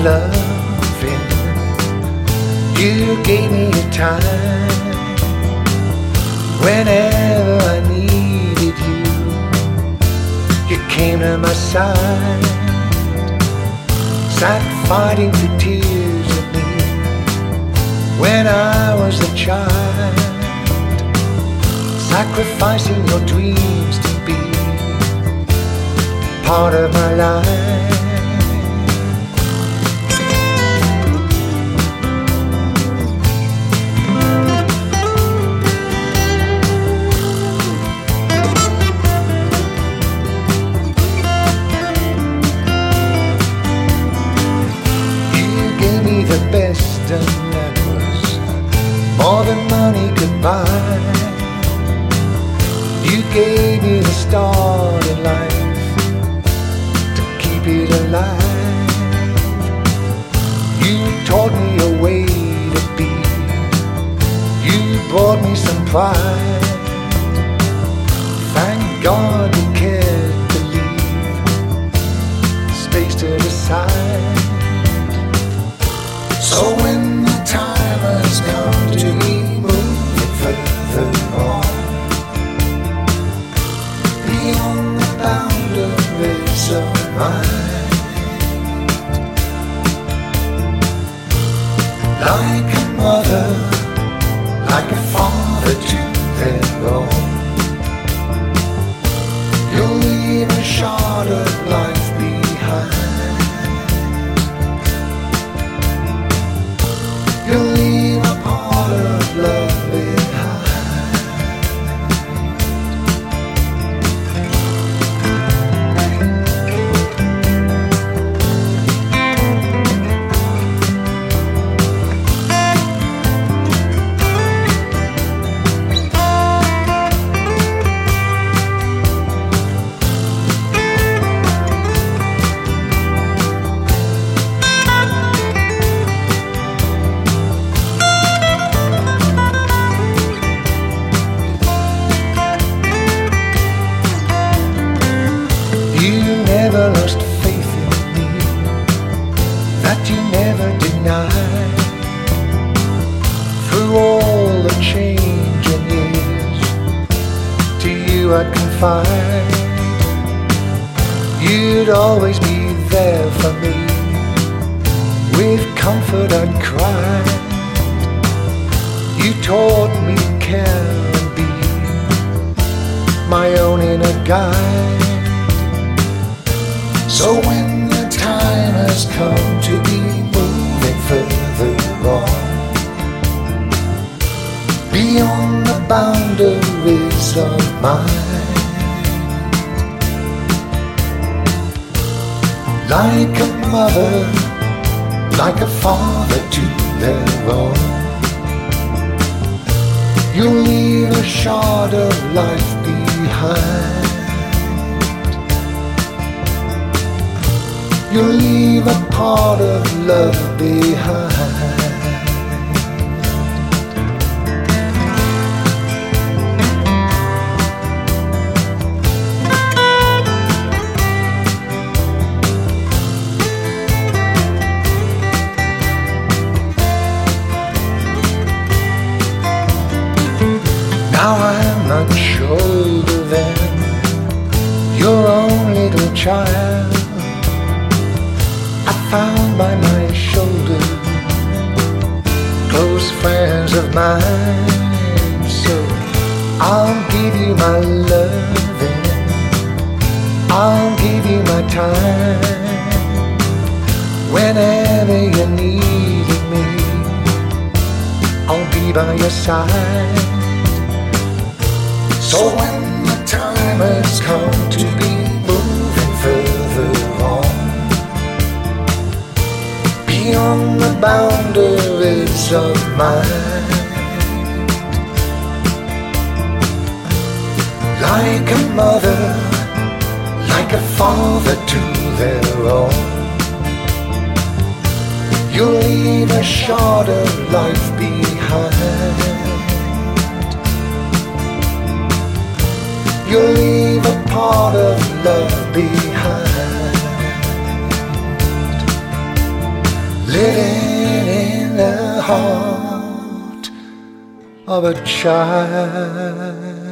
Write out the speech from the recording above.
loving. You gave me your time whenever I needed you. You came to my side, sat fighting for tears of me when I was a child, sacrificing your dreams to be part of my life. The best, and that was more than money could buy. You gave me the start in life to keep it alive. You taught me a way to be. You brought me some pride. Thank God you cared to leave space to decide. So when the time has come to be moving further on, beyond the boundaries of mine, like a mother, like a father to their own, you'll leave a shard of life behind. You'll leave a part of love behind. Never lost faith in me, that you never denied. Through all the changing years, to you I'd confide. You'd always be there for me, with comfort I'd cry. You taught me to care and be my own inner guide. So when the time has come to be moving further on, beyond the boundaries of mine, like a mother, like a father to their own, you'll leave a shard of life behind. You'll leave a part of love behind. Now I'm much older than your own little child. Found by my shoulder close friends of mine. So I'll give you my loving, I'll give you my time. Whenever you need me, I'll be by your side. So when the time has come to be moving further on, beyond the boundaries of mine, like a mother, like a father to their own, you'll leave a shard of life behind. You'll leave a part of love behind. living in the heart of a child.